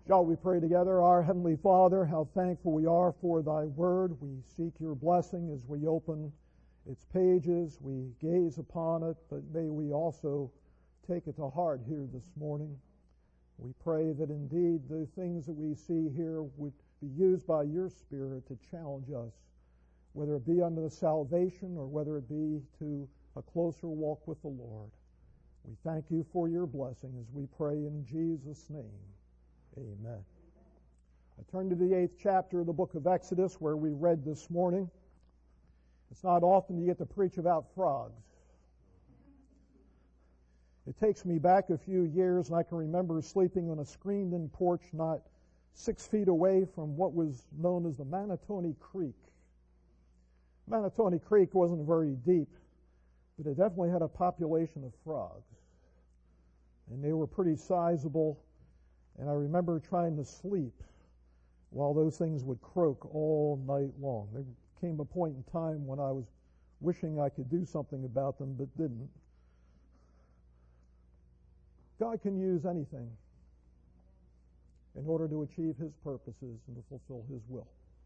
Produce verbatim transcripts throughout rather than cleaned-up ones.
Shall we pray together? Our Heavenly Father, how thankful we are for Thy Word. We seek Your blessing as we open its pages. We gaze upon it, but may we also take it to heart here this morning. We pray that indeed the things that we see here would be used by Your Spirit to challenge us, whether it be unto the salvation or whether it be to a closer walk with the Lord. We thank You for Your blessing as we pray in Jesus' name. Amen. I turn to the eighth chapter of the book of Exodus where we read this morning. It's not often you get to preach about frogs. It takes me back a few years, and I can remember sleeping on a screened-in porch not six feet away from what was known as the Manatoni Creek. Manatoni Creek wasn't very deep, but it definitely had a population of frogs. And they were pretty sizable. And I remember trying to sleep while those things would croak all night long. There came a point in time when I was wishing I could do something about them, but didn't. God can use anything in order to achieve His purposes and to fulfill His will.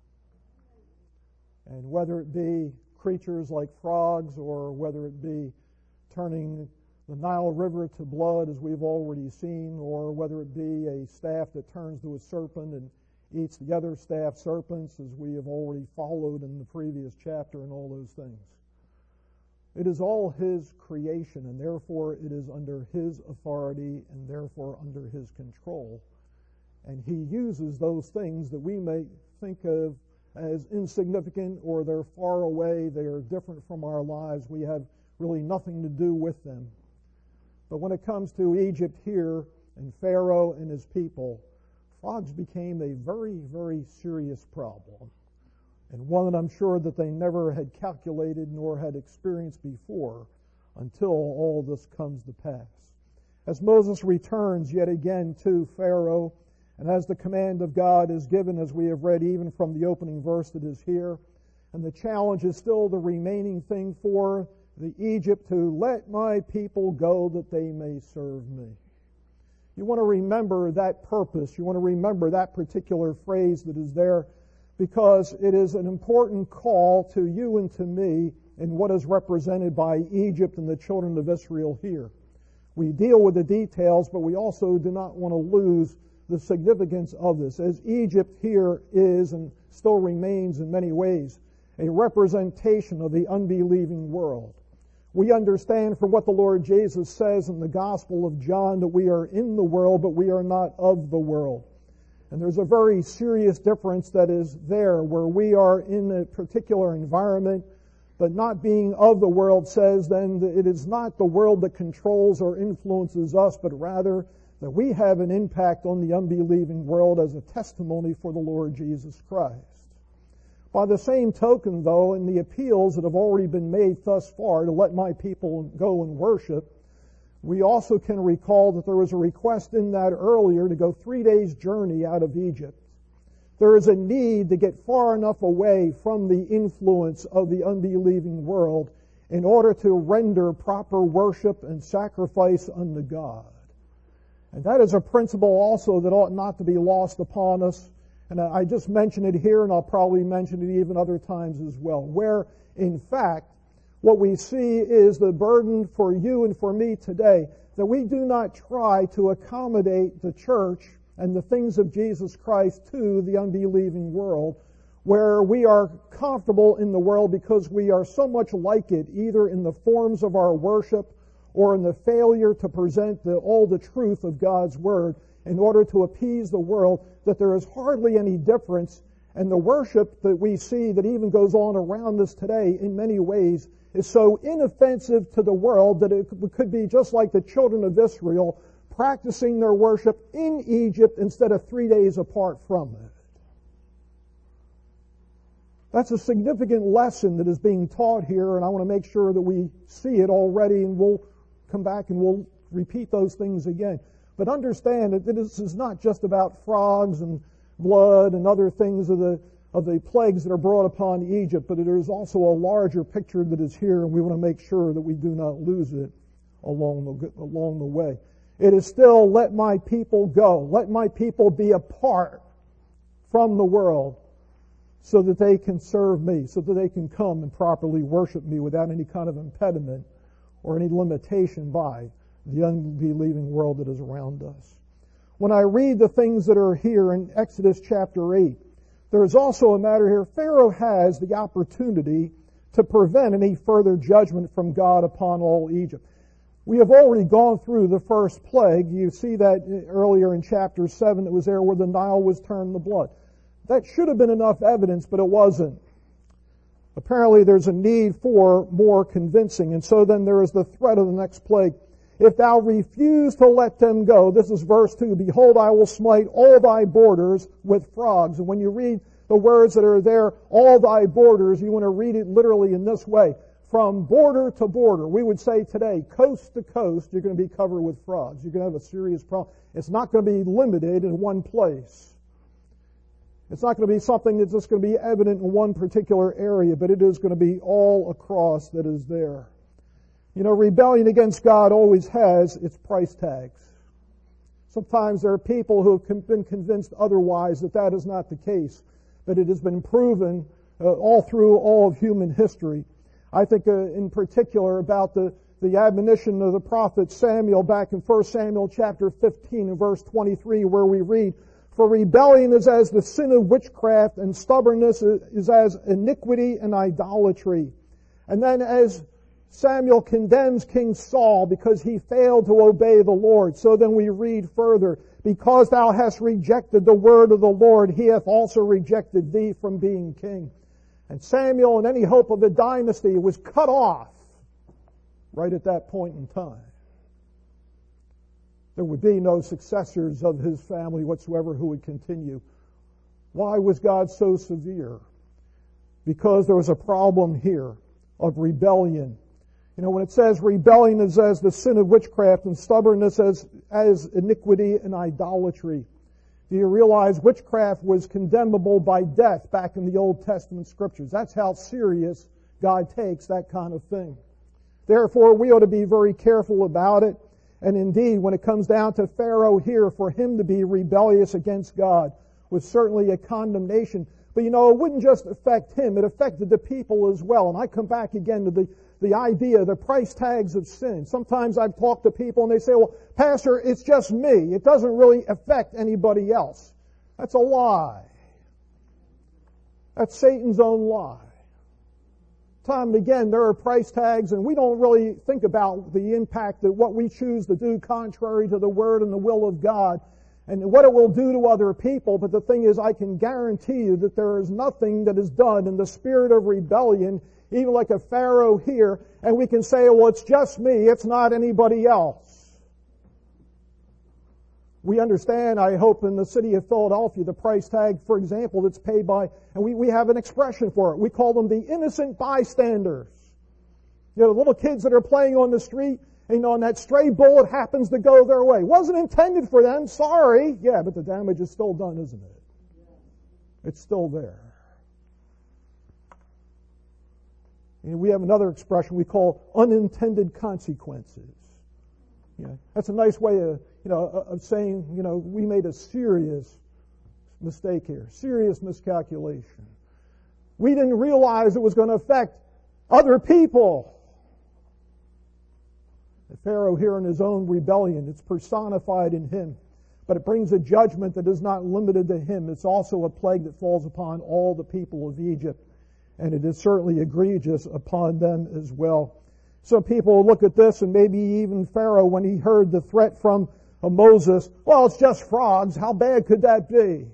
And whether it be creatures like frogs or whether it be turning the Nile River to blood, as we've already seen, or whether it be a staff that turns to a serpent and eats the other staff serpents, as we have already followed in the previous chapter, and all those things. It is all His creation, and therefore it is under His authority and therefore under His control. And He uses those things that we may think of as insignificant, or they're far away, they are different from our lives, we have really nothing to do with them. But when it comes to Egypt here, and Pharaoh and his people, frogs became a very, very serious problem, and one that I'm sure that they never had calculated nor had experienced before until all this comes to pass. As Moses returns yet again to Pharaoh, and as the command of God is given, as we have read even from the opening verse that is here, and the challenge is still the remaining thing for the Egypt to let my people go that they may serve me. You want to remember that purpose. You want to remember that particular phrase that is there, because it is an important call to you and to me in what is represented by Egypt and the children of Israel here. We deal with the details, but we also do not want to lose the significance of this, as Egypt here is and still remains in many ways a representation of the unbelieving world. We understand from what the Lord Jesus says in the Gospel of John that we are in the world, but we are not of the world. And there's a very serious difference that is there, where we are in a particular environment, but not being of the world says then that it is not the world that controls or influences us, but rather that we have an impact on the unbelieving world as a testimony for the Lord Jesus Christ. By the same token, though, in the appeals that have already been made thus far to let my people go and worship, we also can recall that there was a request in that earlier to go three days' journey out of Egypt. There is a need to get far enough away from the influence of the unbelieving world in order to render proper worship and sacrifice unto God. And that is a principle also that ought not to be lost upon us. And I just mention it here, and I'll probably mention it even other times as well, where, in fact, what we see is the burden for you and for me today, that we do not try to accommodate the church and the things of Jesus Christ to the unbelieving world, where we are comfortable in the world because we are so much like it, either in the forms of our worship or in the failure to present the, all the truth of God's Word in order to appease the world, that there is hardly any difference. And the worship that we see that even goes on around us today in many ways is so inoffensive to the world that it could be just like the children of Israel practicing their worship in Egypt instead of three days apart from it. That's a significant lesson that is being taught here, and I want to make sure that we see it already, and we'll come back and we'll repeat those things again. But understand that this is not just about frogs and blood and other things of the of the plagues that are brought upon Egypt, but there is also a larger picture that is here, and we want to make sure that we do not lose it along the along the way. It is still, let my people go. Let my people be apart from the world so that they can serve me, so that they can come and properly worship me without any kind of impediment or any limitation by the unbelieving world that is around us. When I read the things that are here in Exodus chapter eight, there is also a matter here. Pharaoh has the opportunity to prevent any further judgment from God upon all Egypt. We have already gone through the first plague. You see that earlier in chapter seven that was there where the Nile was turned to blood. That should have been enough evidence, but it wasn't. Apparently there's a need for more convincing. And so then there is the threat of the next plague. If thou refuse to let them go, this is verse two, behold, I will smite all thy borders with frogs. And when you read the words that are there, all thy borders, you want to read it literally in this way. From border to border, we would say today, coast to coast, you're going to be covered with frogs. You're going to have a serious problem. It's not going to be limited in one place. It's not going to be something that's just going to be evident in one particular area, but it is going to be all across that is there. You know, rebellion against God always has its price tags. Sometimes there are people who have been convinced otherwise that that is not the case, but it has been proven uh, all through all of human history. I think uh, in particular about the, the admonition of the prophet Samuel back in First Samuel chapter fifteen and verse twenty-three where we read, for rebellion is as the sin of witchcraft and stubbornness is as iniquity and idolatry. And then as Samuel condemns King Saul because he failed to obey the Lord, so then we read further, because thou hast rejected the word of the Lord, he hath also rejected thee from being king. And Samuel and any hope of a dynasty was cut off right at that point in time. There would be no successors of his family whatsoever who would continue. Why was God so severe? Because there was a problem here of rebellion. You know, when it says rebellion is as the sin of witchcraft and stubbornness as, as iniquity and idolatry. Do you realize witchcraft was condemnable by death back in the Old Testament scriptures? That's how serious God takes that kind of thing. Therefore, we ought to be very careful about it. And indeed, when it comes down to Pharaoh here, for him to be rebellious against God was certainly a condemnation. But you know, it wouldn't just affect him, it affected the people as well. And I come back again to the, the idea, the price tags of sin. Sometimes I've talked to people and they say, well, Pastor, it's just me. It doesn't really affect anybody else. That's a lie. That's Satan's own lie. Time and again, there are price tags, and we don't really think about the impact that what we choose to do contrary to the Word and the will of God and what it will do to other people. But the thing is, I can guarantee you that there is nothing that is done in the spirit of rebellion, even like a Pharaoh here, and we can say, well, it's just me, it's not anybody else. We understand, I hope, in the city of Philadelphia, the price tag, for example, that's paid by, and we, we have an expression for it. We call them the innocent bystanders. You know, the little kids that are playing on the street, and, you know, and that stray bullet happens to go their way. Wasn't intended for them, sorry. Yeah, but the damage is still done, isn't it? It's still there. And we have another expression we call unintended consequences. You know, that's a nice way of, you know, of saying, you know, we made a serious mistake here, serious miscalculation. We didn't realize it was going to affect other people. The Pharaoh here in his own rebellion, it's personified in him, but it brings a judgment that is not limited to him. It's also a plague that falls upon all the people of Egypt, and it is certainly egregious upon them as well. Some people look at this, and maybe even Pharaoh, when he heard the threat from Moses, well, it's just frogs. How bad could that be?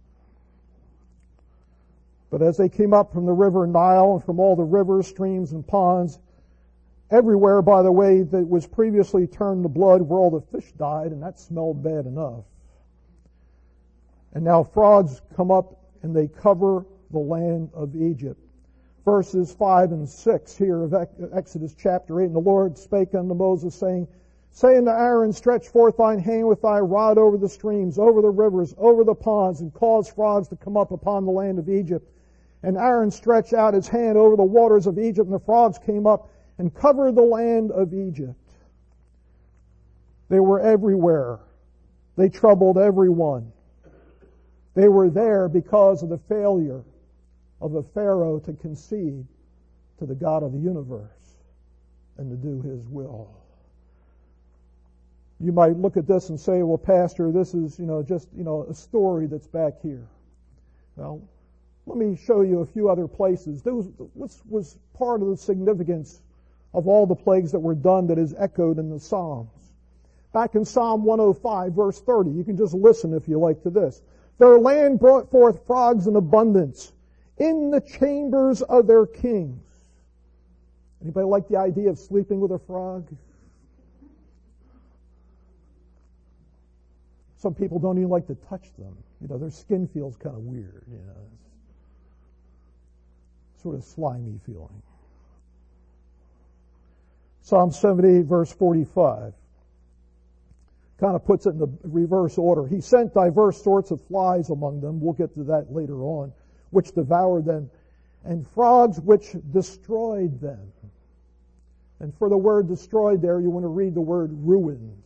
But as they came up from the river Nile and from all the rivers, streams, and ponds, everywhere, by the way, that was previously turned to blood where all the fish died, and that smelled bad enough. And now frogs come up and they cover the land of Egypt. Verses five and six here of Exodus chapter eight. And the Lord spake unto Moses, saying, Say unto Aaron, stretch forth thine hand with thy rod over the streams, over the rivers, over the ponds, and cause frogs to come up upon the land of Egypt. And Aaron stretched out his hand over the waters of Egypt, and the frogs came up and covered the land of Egypt. They were everywhere. They troubled everyone. They were there because of the failure of the Pharaoh to concede to the God of the universe and to do His will. You might look at this and say, well, Pastor, this is, you know, just, you know, a story that's back here. Well, let me show you a few other places. This was part of the significance of all the plagues that were done that is echoed in the Psalms. Back in Psalm one oh five, verse thirty, you can just listen if you like to this. Their land brought forth frogs in abundance in the chambers of their kings. Anybody like the idea of sleeping with a frog? Some people don't even like to touch them. You know, their skin feels kind of weird, you know. Sort of slimy feeling. Psalm seventy-eight, verse forty-five. Kind of puts it in the reverse order. He sent diverse sorts of flies among them. We'll get to that later on, which devoured them, and frogs which destroyed them. And for the word destroyed there, you want to read the word ruined.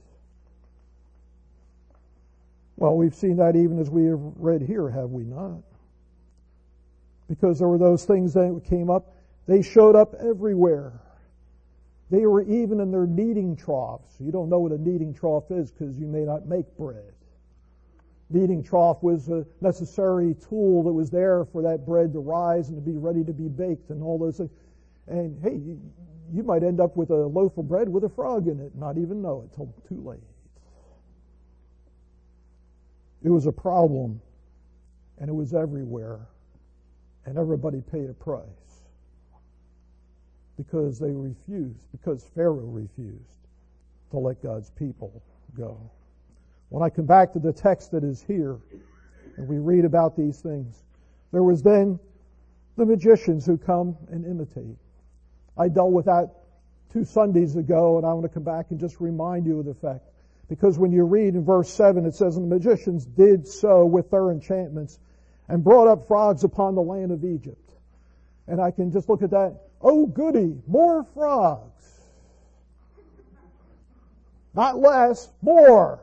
Well, we've seen that even as we have read here, have we not? Because there were those things that came up. They showed up everywhere. They were even in their kneading troughs. You don't know what a kneading trough is because you may not make bread. Kneading trough was a necessary tool that was there for that bread to rise and to be ready to be baked and all those things. And hey, you, you might end up with a loaf of bread with a frog in it, not even know it till too late. It was a problem, and it was everywhere, and everybody paid a price because they refused, because Pharaoh refused to let God's people go. When I come back to the text that is here, and we read about these things, there was then the magicians who come and imitate. I dealt with that two Sundays ago, and I want to come back and just remind you of the fact. Because when you read in verse seven, it says, and the magicians did so with their enchantments and brought up frogs upon the land of Egypt. And I can just look at that. Oh, goody, more frogs. Not less, more.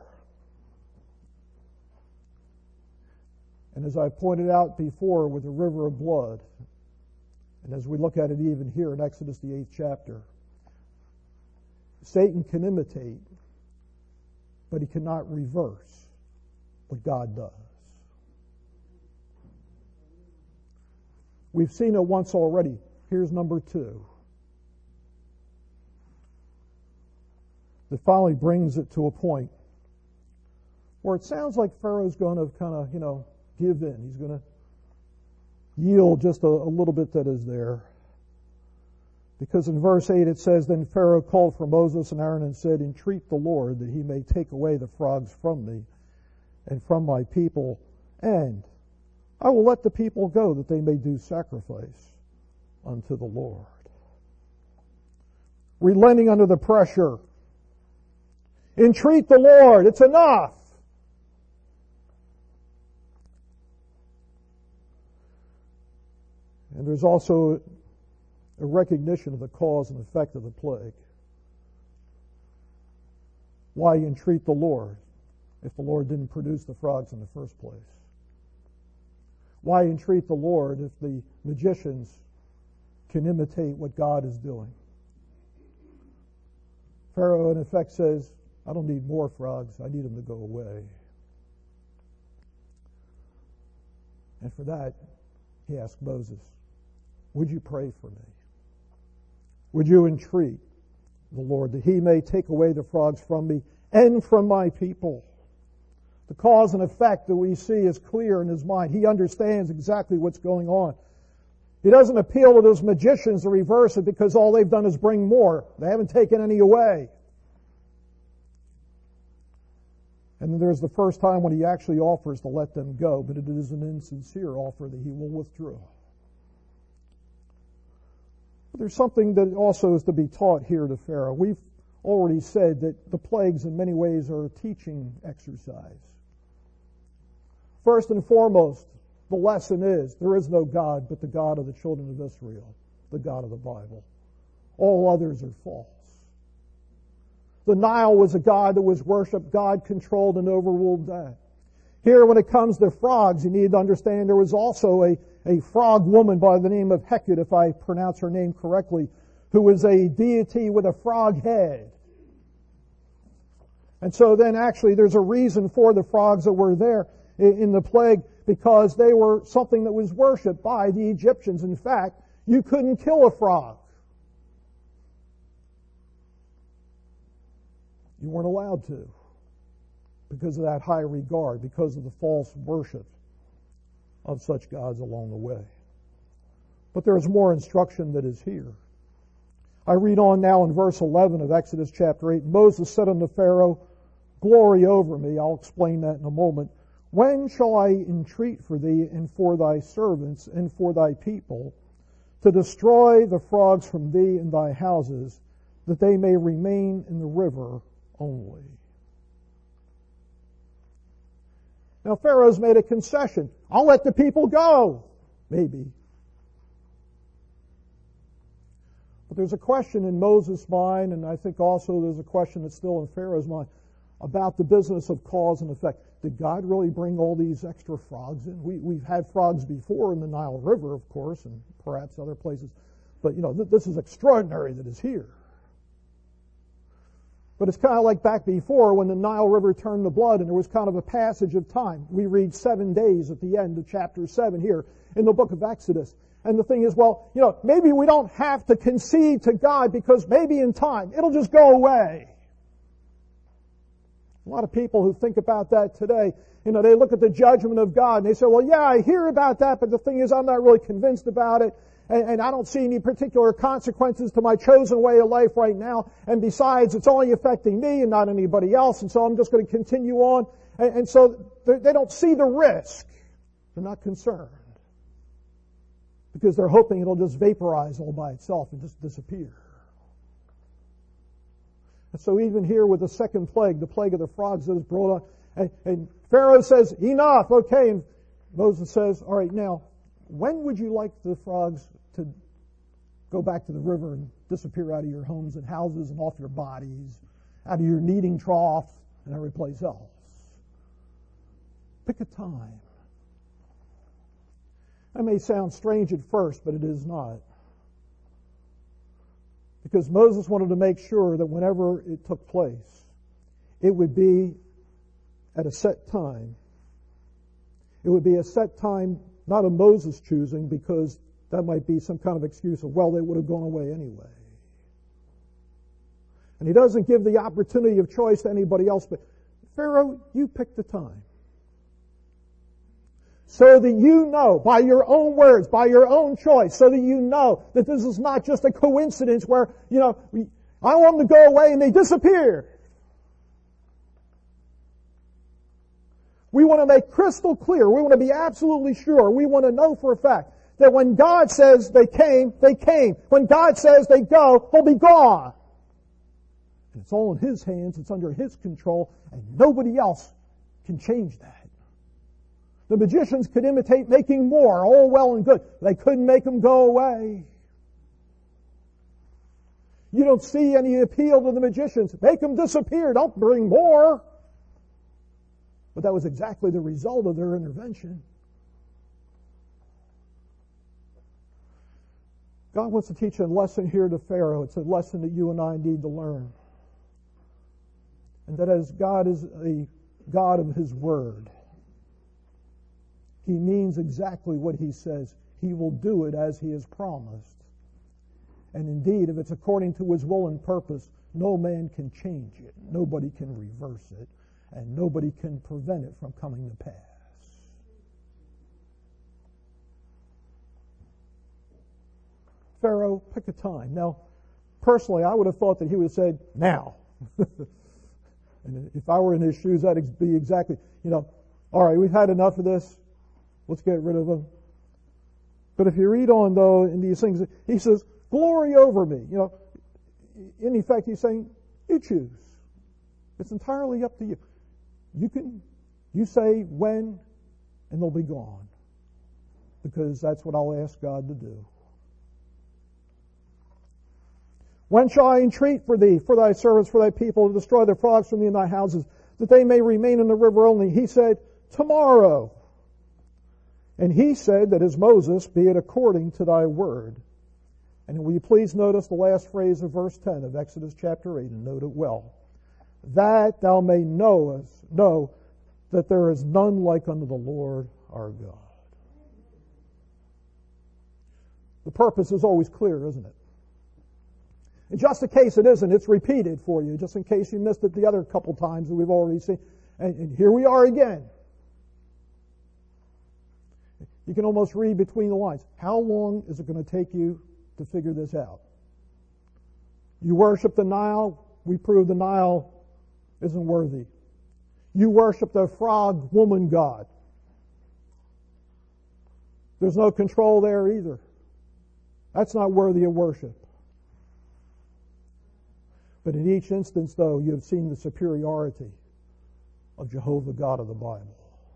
And as I pointed out before with the river of blood, and as we look at it even here in Exodus, the eighth chapter, Satan can imitate, but he cannot reverse what God does. We've seen it once already. Here's number two. That finally brings it to a point where it sounds like Pharaoh's going to kind of, you know, give in. He's going to yield just a, a little bit that is there. Because in verse eight it says, then Pharaoh called for Moses and Aaron and said, entreat the Lord that he may take away the frogs from me and from my people, and I will let the people go that they may do sacrifice unto the Lord. Relenting under the pressure. Entreat the Lord. It's enough. And there's also a recognition of the cause and effect of the plague. Why entreat the Lord if the Lord didn't produce the frogs in the first place? Why entreat the Lord if the magicians can imitate what God is doing? Pharaoh, in effect, says, I don't need more frogs. I need them to go away. And for that, he asked Moses, would you pray for me? Would you entreat the Lord that he may take away the frogs from me and from my people? The cause and effect that we see is clear in his mind. He understands exactly what's going on. He doesn't appeal to those magicians to reverse it because all they've done is bring more. They haven't taken any away. And then there's the first time when he actually offers to let them go, but it is an insincere offer that he will withdraw. But there's something that also is to be taught here to Pharaoh. We've already said that the plagues in many ways are a teaching exercise. First and foremost, the lesson is there is no God but the God of the children of Israel, the God of the Bible. All others are false. The Nile was a god that was worshipped. God controlled and overruled that. Here, when it comes to frogs, you need to understand there was also a, a frog woman by the name of Hecate, if I pronounce her name correctly, who was a deity with a frog head. And so then actually there's a reason for the frogs that were there in the plague, because they were something that was worshipped by the Egyptians. In fact, you couldn't kill a frog. You weren't allowed to, because of that high regard, because of the false worship of such gods along the way. But there's more instruction that is here. I read on now in verse eleven of Exodus chapter eight. Moses said unto Pharaoh, glory over me. I'll explain that in a moment. When shall I entreat for thee and for thy servants and for thy people to destroy the frogs from thee and thy houses, that they may remain in the river only? Now Pharaoh's made a concession. I'll let the people go. Maybe. But there's a question in Moses' mind, and I think also there's a question that's still in Pharaoh's mind, about the business of cause and effect. Did God really bring all these extra frogs in? We, we've had frogs before in the Nile River, of course, and perhaps other places. But, you know, th- this is extraordinary that it's here. But it's kind of like back before when the Nile River turned to blood and there was kind of a passage of time. We read seven days at the end of chapter seven here in the book of Exodus. And the thing is, well, you know, maybe we don't have to concede to God, because maybe in time it'll just go away. A lot of people who think about that today, you know, they look at the judgment of God and they say, well, yeah, I hear about that, but the thing is I'm not really convinced about it. And, and I don't see any particular consequences to my chosen way of life right now. And besides, it's only affecting me and not anybody else. And so I'm just going to continue on. And, and so they don't see the risk. They're not concerned, because they're hoping it'll just vaporize all by itself and just disappear. And so even here with the second plague, the plague of the frogs that is brought on, and, and Pharaoh says, enough, okay. And Moses says, all right, now, when would you like the frogs to go back to the river and disappear out of your homes and houses and off your bodies, out of your kneading trough and every place else? Pick a time. That may sound strange at first, but it is not. Because Moses wanted to make sure that whenever it took place, it would be at a set time. It would be a set time, not of Moses' choosing, because that might be some kind of excuse of, well, they would have gone away anyway. And he doesn't give the opportunity of choice to anybody else, but Pharaoh, you pick the time. So that you know, by your own words, by your own choice, so that you know that this is not just a coincidence where, you know, I want them to go away and they disappear. We want to make crystal clear, we want to be absolutely sure, we want to know for a fact that when God says they came, they came. When God says they go, they'll be gone. And it's all in His hands, it's under His control, and nobody else can change that. The magicians could imitate making more, all well and good. They couldn't make them go away. You don't see any appeal to the magicians. Make them disappear, don't bring more. But that was exactly the result of their intervention. God wants to teach a lesson here to Pharaoh. It's a lesson that you and I need to learn. And that as God is a God of His Word, He means exactly what He says. He will do it as He has promised. And indeed, if it's according to His will and purpose, no man can change it. Nobody can reverse it. And nobody can prevent it from coming to pass. Pharaoh, pick a time. Now, personally, I would have thought that he would have said, now. And if I were in his shoes, that'd be exactly, you know, all right, we've had enough of this. Let's get rid of them. But if you read on, though, in these things, he says, glory over me. You know, in effect, he's saying, you choose. It's entirely up to you. You can, you say when, and they'll be gone. Because that's what I'll ask God to do. When shall I entreat for thee, for thy servants, for thy people, to destroy the frogs from thee in thy houses, that they may remain in the river only? He said, tomorrow. And he said, that is Moses, be it according to thy word. And will you please notice the last phrase of verse ten of Exodus chapter eight, and note it well. That thou may know us, know that there is none like unto the Lord our God. The purpose is always clear, isn't it? And just in case it isn't, it's repeated for you, just in case you missed it the other couple times that we've already seen. And, and here we are again. You can almost read between the lines. How long is it going to take you to figure this out? You worship the Nile, we prove the Nile isn't worthy. You worship the frog woman god. There's no control there either. That's not worthy of worship. But in each instance, though, you have seen the superiority of Jehovah God of the Bible.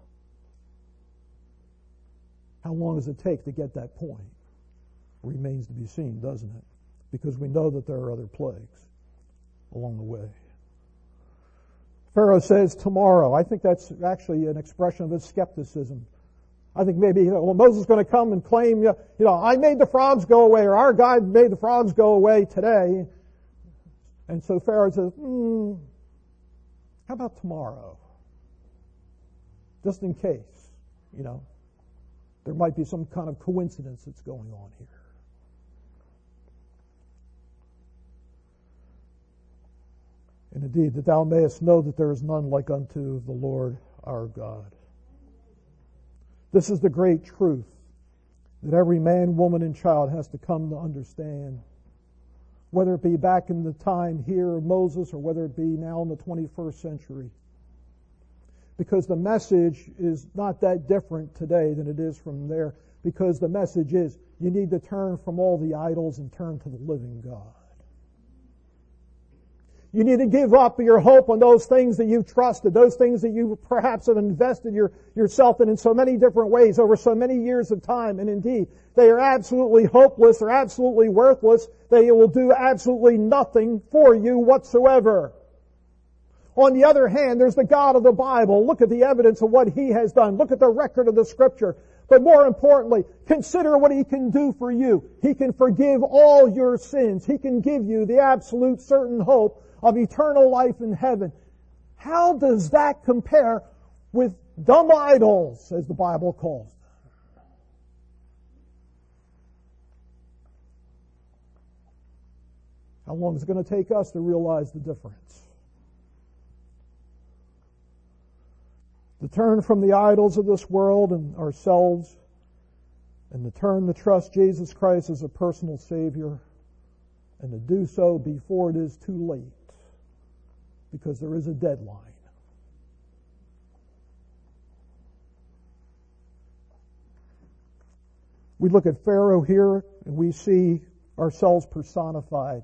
How long does it take to get that point? Remains to be seen, doesn't it? Because we know that there are other plagues along the way. Pharaoh says tomorrow. I think that's actually an expression of his skepticism. I think maybe, well, Moses is going to come and claim, you know, I made the frogs go away, or our God made the frogs go away today. And so Pharaoh says, hmm, how about tomorrow? Just in case, you know, there might be some kind of coincidence that's going on here. And indeed, that thou mayest know that there is none like unto the Lord our God. This is the great truth that every man, woman, and child has to come to understand. Whether it be back in the time here of Moses or whether it be now in the twenty-first century. Because the message is not that different today than it is from there. Because the message is you need to turn from all the idols and turn to the living God. You need to give up your hope on those things that you've trusted, those things that you perhaps have invested your, yourself in in so many different ways over so many years of time. And indeed, they are absolutely hopeless, they're absolutely worthless, they will do absolutely nothing for you whatsoever. On the other hand, there's the God of the Bible. Look at the evidence of what He has done. Look at the record of the Scripture. But more importantly, consider what He can do for you. He can forgive all your sins. He can give you the absolute certain hope of eternal life in heaven. How does that compare with dumb idols, as the Bible calls them? How long is it going to take us to realize the difference? To turn from the idols of this world and ourselves, and to turn to trust Jesus Christ as a personal Savior, and to do so before it is too late. Because there is a deadline. We look at Pharaoh here and we see ourselves personified.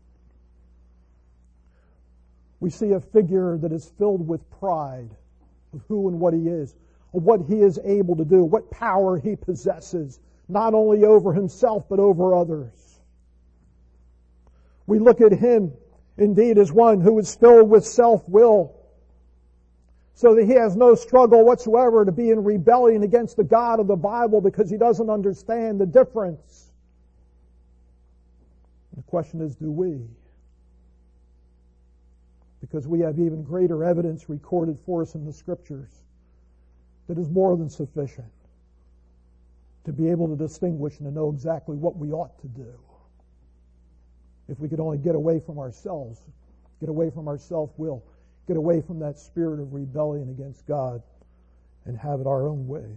We see a figure that is filled with pride of who and what he is, of what he is able to do, what power he possesses, not only over himself but over others. We look at him indeed as one who is filled with self-will, so that he has no struggle whatsoever to be in rebellion against the God of the Bible because he doesn't understand the difference. And the question is, do we? Because we have even greater evidence recorded for us in the Scriptures that is more than sufficient to be able to distinguish and to know exactly what we ought to do. If we could only get away from ourselves, get away from our self-will, get away from that spirit of rebellion against God and have it our own ways.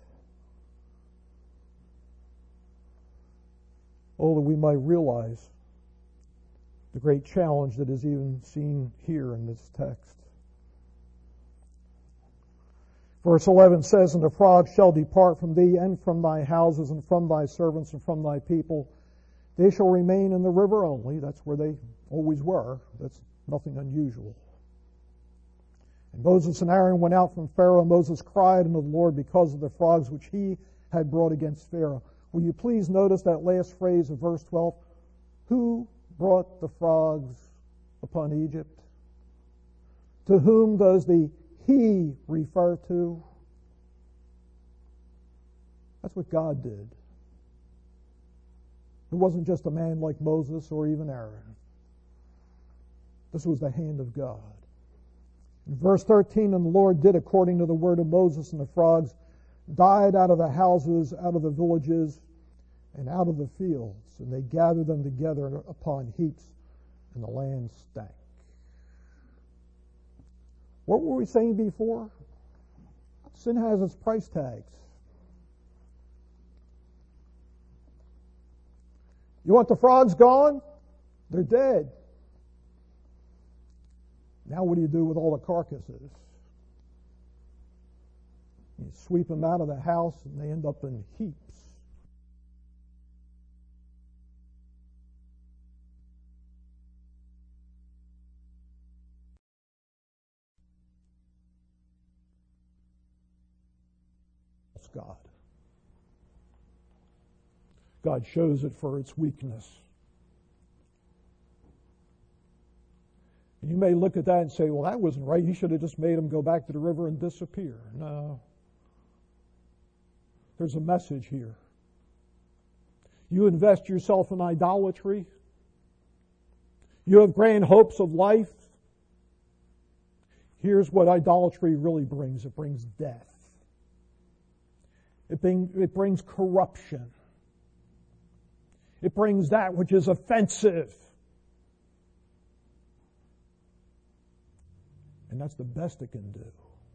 Oh, that we might realize the great challenge that is even seen here in this text. Verse eleven says, "And the frogs shall depart from thee, and from thy houses, and from thy servants, and from thy people. They shall remain in the river only." That's where they always were. That's nothing unusual. And Moses and Aaron went out from Pharaoh. Moses cried unto the Lord because of the frogs which he had brought against Pharaoh. Will you please notice that last phrase of verse twelve? Who brought the frogs upon Egypt? To whom does the he refer to? That's what God did. It wasn't just a man like Moses or even Aaron. This was the hand of God. In verse thirteen, and the Lord did according to the word of Moses, and the frogs died out of the houses, out of the villages, and out of the fields. And they gathered them together upon heaps, and the land stank. What were we saying before? Sin has its price tags. You want the frogs gone? They're dead. Now what do you do with all the carcasses? You sweep them out of the house and they end up in heaps. It's God. God shows it for its weakness. And you may look at that and say, well, that wasn't right. He should have just made them go back to the river and disappear. No. There's a message here. You invest yourself in idolatry. You have grand hopes of life. Here's what idolatry really brings. It brings death. It, bring, it brings corruption. It brings that which is offensive. And that's the best it can do.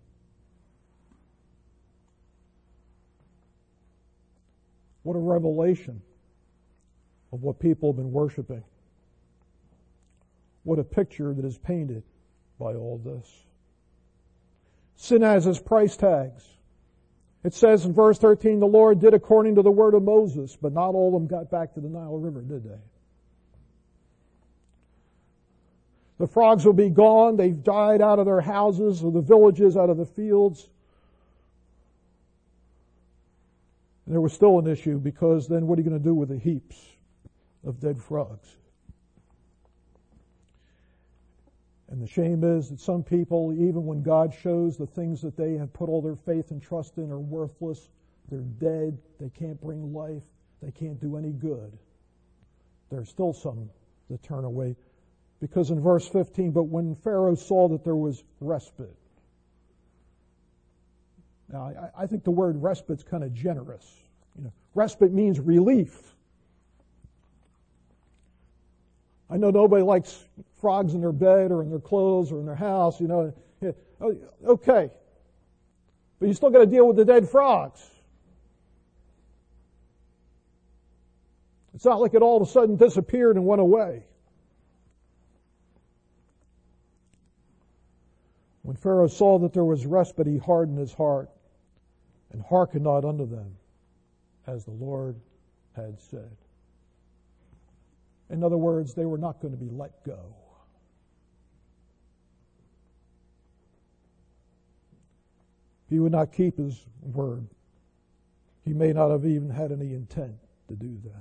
What a revelation of what people have been worshiping. What a picture that is painted by all this. Sin has its price tags. It says in verse thirteen, the Lord did according to the word of Moses, but not all of them got back to the Nile River, did they? The frogs will be gone. They've died out of their houses, or the villages, out of the fields. And there was still an issue, because then what are you going to do with the heaps of dead frogs? And the shame is that some people, even when God shows the things that they have put all their faith and trust in are worthless, they're dead, they can't bring life, they can't do any good, there's still some that turn away. Because in verse fifteen, but when Pharaoh saw that there was respite. Now, I, I think the word respite's kind of generous. You know, respite means relief. I know nobody likes frogs in their bed or in their clothes or in their house, you know. Okay. But you still got to deal with the dead frogs. It's not like it all of a sudden disappeared and went away. When Pharaoh saw that there was respite, he hardened his heart and hearkened not unto them, as the Lord had said. In other words, they were not going to be let go. He would not keep his word. He may not have even had any intent to do that.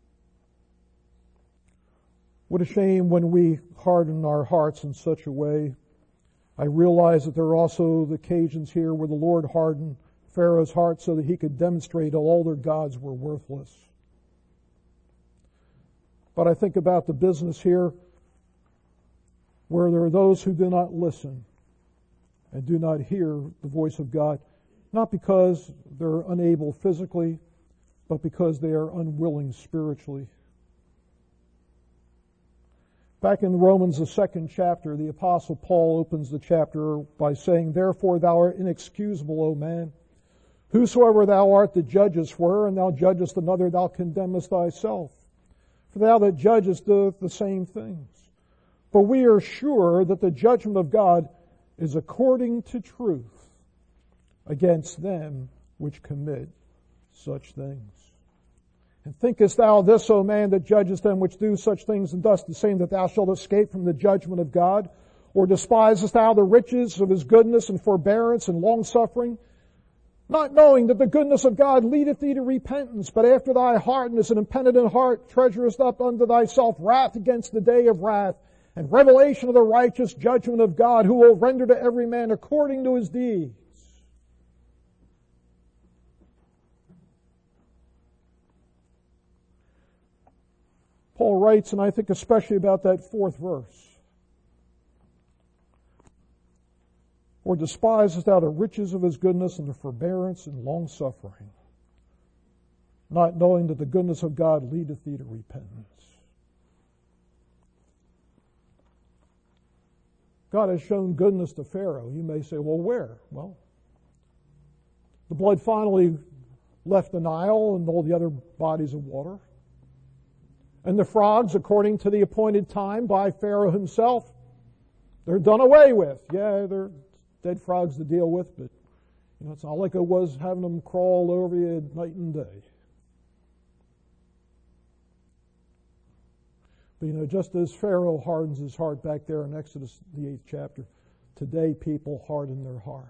What a shame when we harden our hearts in such a way. I realize that there are also the occasions here where the Lord hardened Pharaoh's heart so that he could demonstrate all their gods were worthless. But I think about the business here where there are those who do not listen and do not hear the voice of God, not because they're unable physically, but because they are unwilling spiritually. Back in Romans, the second chapter, the Apostle Paul opens the chapter by saying, therefore thou art inexcusable, O man. Whosoever thou art that judgest where, and thou judgest another, thou condemnest thyself. For thou that judgest doeth the same things. But we are sure that the judgment of God is according to truth against them which commit such things. And thinkest thou this, O man, that judgest them which do such things, and dost the same, that thou shalt escape from the judgment of God? Or despisest thou the riches of his goodness and forbearance and longsuffering, Not knowing that the goodness of God leadeth thee to repentance, but after thy hardness and impenitent heart treasurest up unto thyself wrath against the day of wrath, and revelation of the righteous judgment of God, who will render to every man according to his deeds. Paul writes, and I think especially about that fourth verse, or despisest thou the riches of his goodness and the forbearance and long-suffering, not knowing that the goodness of God leadeth thee to repentance. God has shown goodness to Pharaoh. You may say, well, where? Well, the blood finally left the Nile and all the other bodies of water. And the frogs, according to the appointed time by Pharaoh himself, they're done away with. Yeah, they're dead frogs to deal with, but you know, it's not like it was having them crawl over you night and day. But you know, just as Pharaoh hardens his heart back there in Exodus, the eighth chapter, today people harden their heart.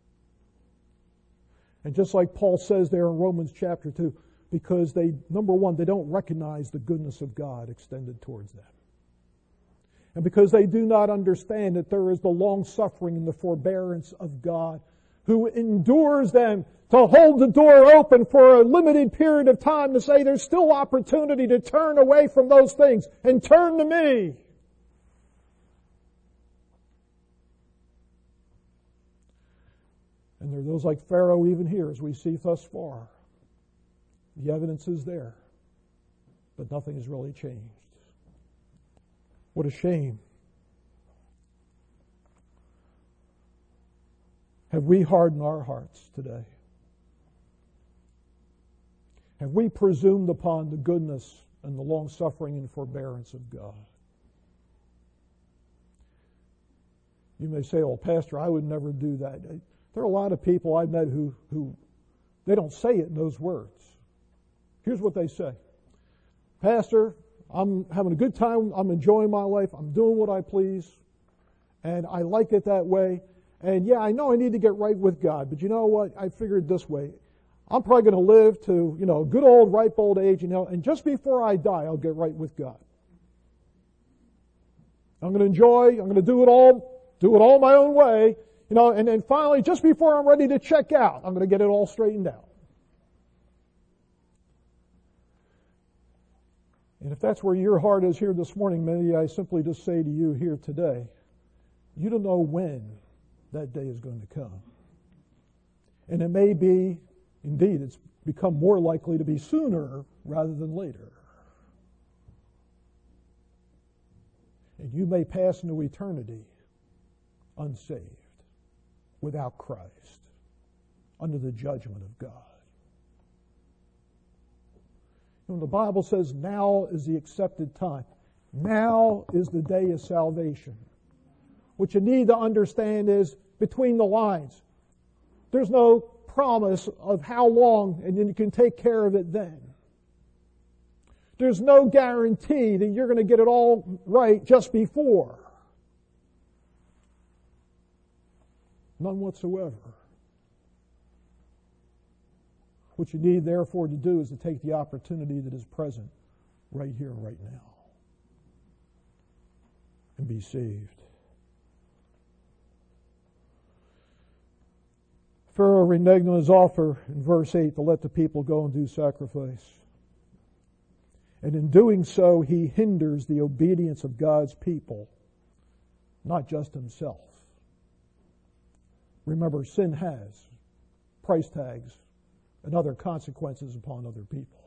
And just like Paul says there in Romans chapter two, because they, number one, they don't recognize the goodness of God extended towards them. And because they do not understand that there is the long suffering and the forbearance of God, who endures them to hold the door open for a limited period of time to say there's still opportunity to turn away from those things and turn to me. And there are those like Pharaoh even here, as we see thus far. The evidence is there, but nothing has really changed. What a shame. Have we hardened our hearts today? Have we presumed upon the goodness and the long-suffering and forbearance of God? You may say, well, Pastor, I would never do that. There are a lot of people I've met who, who they don't say it in those words. Here's what they say. Pastor, I'm having a good time. I'm enjoying my life. I'm doing what I please. And I like it that way. And yeah, I know I need to get right with God. But you know what? I figured this way. I'm probably going to live to, you know, a good old ripe old age, you know, and just before I die, I'll get right with God. I'm going to enjoy, I'm going to do it all, do it all my own way, you know, and then finally, just before I'm ready to check out, I'm going to get it all straightened out. And if that's where your heart is here this morning, maybe I simply just say to you here today, you don't know when that day is going to come. And it may be, indeed, it's become more likely to be sooner rather than later. And you may pass into eternity unsaved, without Christ, under the judgment of God. When the Bible says now is the accepted time, now is the day of salvation. What you need to understand is between the lines. There's no promise of how long, and then you can take care of it then. There's no guarantee that you're going to get it all right just before. None whatsoever. What you need, therefore, to do is to take the opportunity that is present right here, right now, and be saved. Pharaoh reneged on his offer in verse eight to let the people go and do sacrifice. And in doing so, he hinders the obedience of God's people, not just himself. Remember, sin has price tags and other consequences upon other people.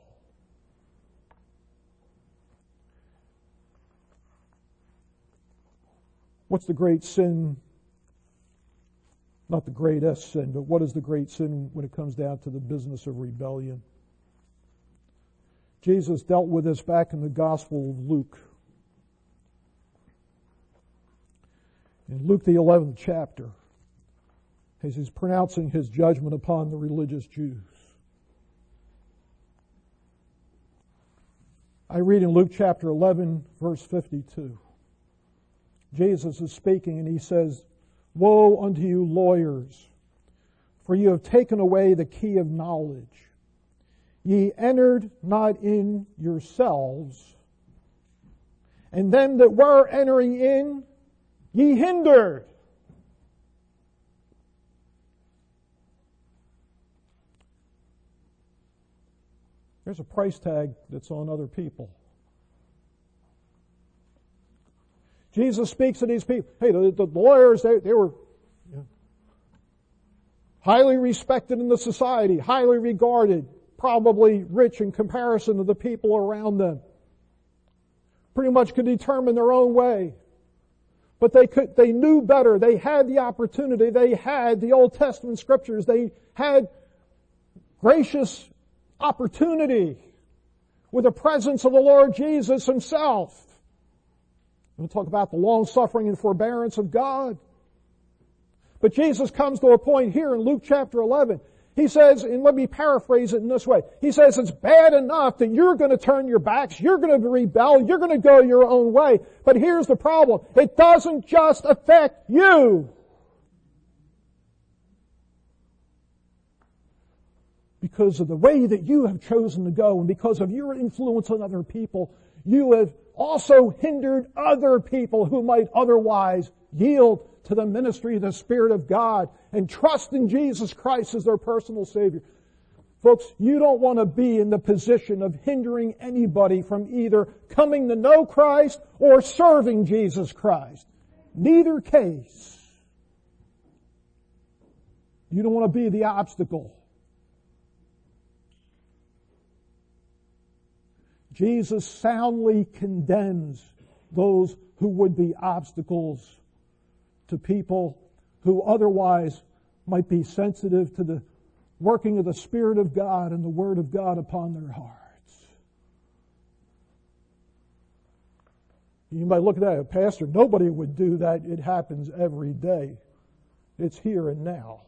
What's the great sin? Not the great S sin, but what is the great sin when it comes down to the business of rebellion? Jesus dealt with this back in the Gospel of Luke. In Luke the eleventh chapter, as he's pronouncing his judgment upon the religious Jews. I read in Luke chapter eleven, verse fifty-two. Jesus is speaking and he says, "Woe unto you lawyers, for you have taken away the key of knowledge. Ye entered not in yourselves, and them that were entering in, ye hindered. There's a price tag that's on other people. Jesus speaks to these people. Hey, the, the lawyers, they, they were you know, highly respected in the society, highly regarded, probably rich in comparison to the people around them. Pretty much could determine their own way. But they could, they knew better. They had the opportunity. They had the Old Testament scriptures. They had gracious opportunity with the presence of the Lord Jesus Himself. We'll talk about the long-suffering and forbearance of God. But Jesus comes to a point here in Luke chapter eleven. He says, and let me paraphrase it in this way. He says, it's bad enough that you're going to turn your backs, you're going to rebel, you're going to go your own way. But here's the problem. It doesn't just affect you. Because of the way that you have chosen to go and because of your influence on other people, you have also hindered other people who might otherwise yield to the ministry of the Spirit of God and trust in Jesus Christ as their personal Savior. Folks, you don't want to be in the position of hindering anybody from either coming to know Christ or serving Jesus Christ. Neither case. You don't want to be the obstacle. Jesus soundly condemns those who would be obstacles to people who otherwise might be sensitive to the working of the Spirit of God and the Word of God upon their hearts. You might look at that, Pastor, nobody would do that. It happens every day. It's here and now.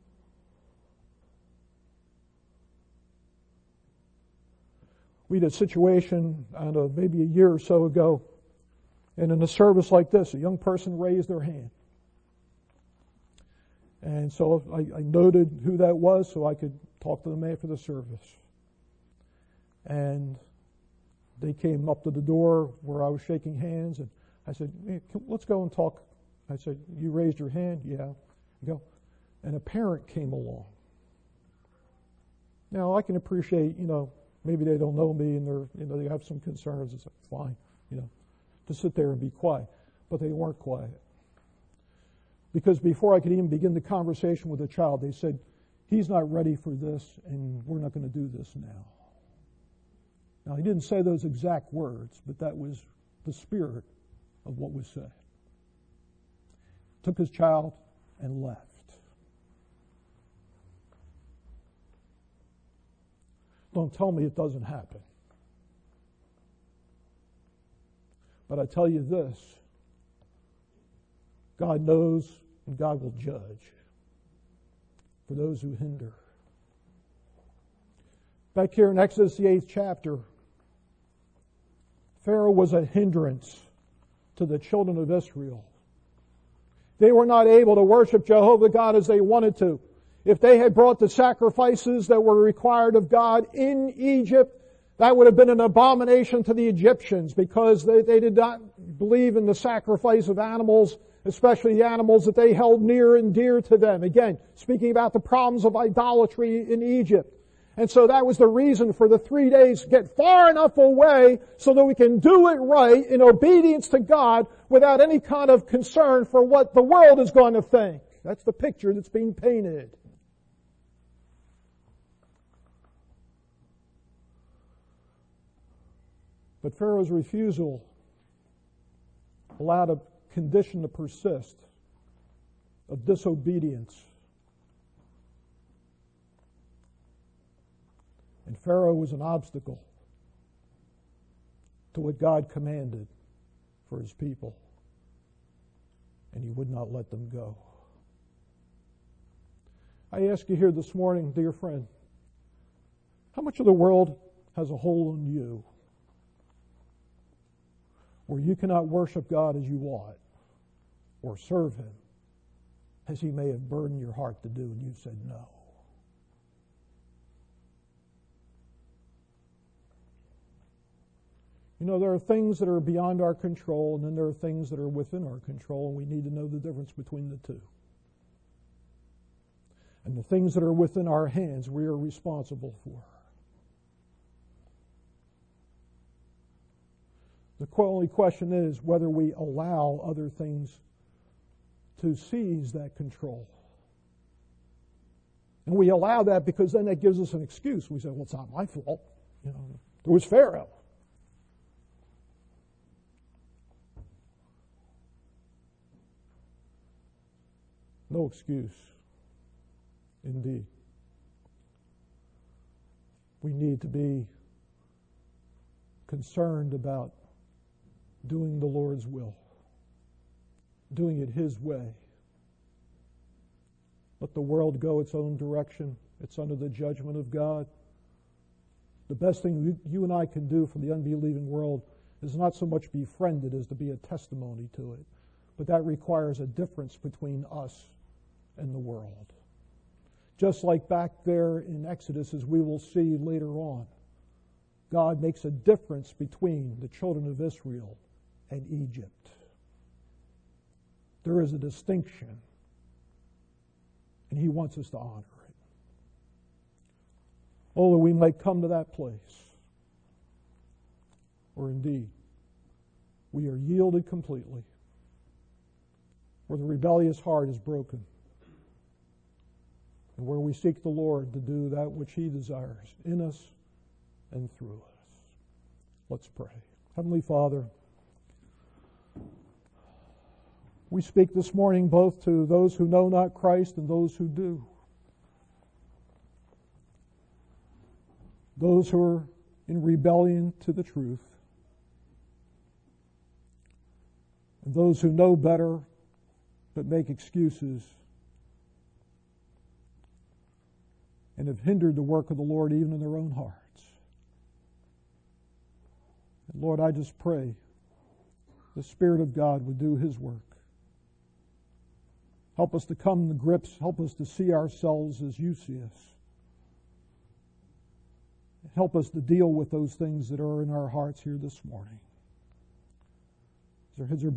We had a situation, I don't know, maybe a year or so ago, and in a service like this, a young person raised their hand. And so I, I noted who that was so I could talk to them after the service. And they came up to the door where I was shaking hands, and I said, hey, let's go and talk. I said, you raised your hand? Yeah. I go, and a parent came along. Now, I can appreciate, you know, maybe they don't know me and they're, you know, they have some concerns. It's fine, you know, to sit there and be quiet. But they weren't quiet. Because before I could even begin the conversation with the child, they said, he's not ready for this and we're not going to do this now. Now, he didn't say those exact words, but that was the spirit of what was said. Took his child and left. Don't tell me it doesn't happen. But I tell you this, God knows and God will judge for those who hinder. Back here in Exodus, the eighth chapter, Pharaoh was a hindrance to the children of Israel. They were not able to worship Jehovah God as they wanted to. If they had brought the sacrifices that were required of God in Egypt, that would have been an abomination to the Egyptians because they, they did not believe in the sacrifice of animals, especially the animals that they held near and dear to them. Again, speaking about the problems of idolatry in Egypt. And so that was the reason for the three days, get far enough away so that we can do it right in obedience to God without any kind of concern for what the world is going to think. That's the picture that's being painted. But Pharaoh's refusal allowed a condition to persist of disobedience. And Pharaoh was an obstacle to what God commanded for his people. And he would not let them go. I ask you here this morning, dear friend, how much of the world has a hold on you where you cannot worship God as you ought or serve Him as He may have burdened your heart to do, and you've said no. You know, there are things that are beyond our control, and then there are things that are within our control, and we need to know the difference between the two. And the things that are within our hands, we are responsible for. The only question is whether we allow other things to seize that control. And we allow that because then that gives us an excuse. We say, well, it's not my fault. You know, it was Pharaoh. No excuse, indeed. We need to be concerned about doing the Lord's will, doing it His way. Let the world go its own direction. It's under the judgment of God. The best thing you and I can do for the unbelieving world is not so much befriend it as to be a testimony to it. But that requires a difference between us and the world. Just like back there in Exodus, as we will see later on, God makes a difference between the children of Israel and Egypt. There is a distinction, and He wants us to honor it. Oh, that we might come to that place where indeed we are yielded completely, where the rebellious heart is broken, and where we seek the Lord to do that which He desires in us and through us. Let's pray. Heavenly Father, we speak this morning both to those who know not Christ and those who do. Those who are in rebellion to the truth, and those who know better but make excuses and have hindered the work of the Lord even in their own hearts. And Lord, I just pray the Spirit of God would do His work. Help us to come to grips. Help us to see ourselves as You see us. Help us to deal with those things that are in our hearts here this morning. As our heads are